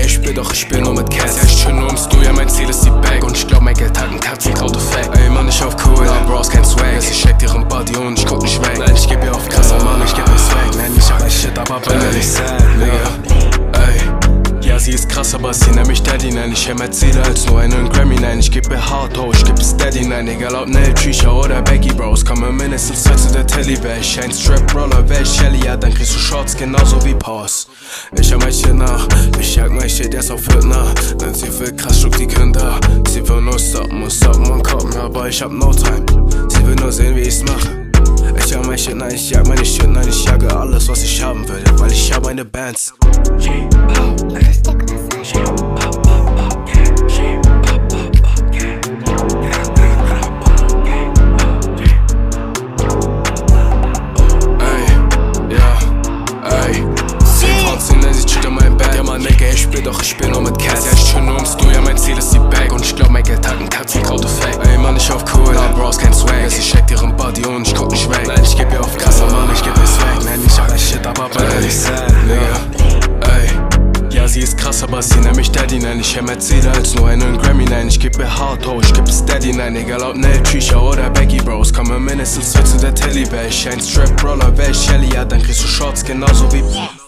ich spiel, doch ich spiel nur mit Cats. Ja, ich chill nur ums Du, ja, mein Ziel ist die Bag. Und ich glaub, mein Geld hat einen Cut wie Autofact. Ey, Mann, ich auf cool, ja, Bros, kein Swag. Sie checkt ihren Body und ich guck nicht weg. Nein, ich geb ihr auf krasser Mann, ich geb ihr Swag. Nein, ich hab ein Shit, aber bin nicht sad, nigga. Ey. Ja, sie ist krass, aber sie nennt mich Daddy, nein, ich hätte mehr Ziele als nur einen Grammy, nein, ich geb ihr Hard, oh, ich geb es Daddy, nein, egal ob Nell, Trisha oder Becky, Bros, kommen mindestens zwei zu der Telly, wär ich ein Strap-Roller, wär ich Shelly, ja, dann kriegst du Shorts, genauso wie Pause. Ich hab mein Shit nach, ich jag mein Shit erst auf Hüttner, denn sie will krass, schluckt die Kinder, sie will nur stoppen und kommen, aber ich hab no time, sie will nur sehen, wie ich's mache. Ich jag mein Shit, nein, ich jag meine Shit, nein, ich jage alles, was ich haben will, weil ich hab meine Bands. Doch ich spiel nur mit Cats. Ja, ich chill nur ums Du, ja, mein Ziel ist die Bag. Und ich glaub, mein Geld hat einen Cut wie Autofact. Ey, Mann, ich auf cool, ja, Bros, kein Swag. Ja, sie checkt ihren Body und ich guck nicht weg. Nein, ich geb ihr auf krasser Mann, ich geb ihr Swag. Nein, ich hab ein Shit, aber bin nicht sad, nigga. Ey. Ja, sie ist krass, aber sie nennt mich Daddy, nein, ich hätte mehr Ziele als nur einen Grammy, nein, ich geb ihr Hard, oh, ich geb es Daddy, nein, egal ob Nell, Trisha oder Becky, Bros, kommen mindestens zwei zu der Telly, wär ich ein Strap-Roller, wär ich Shelly, ja, dann kriegst du Shorts, genauso wie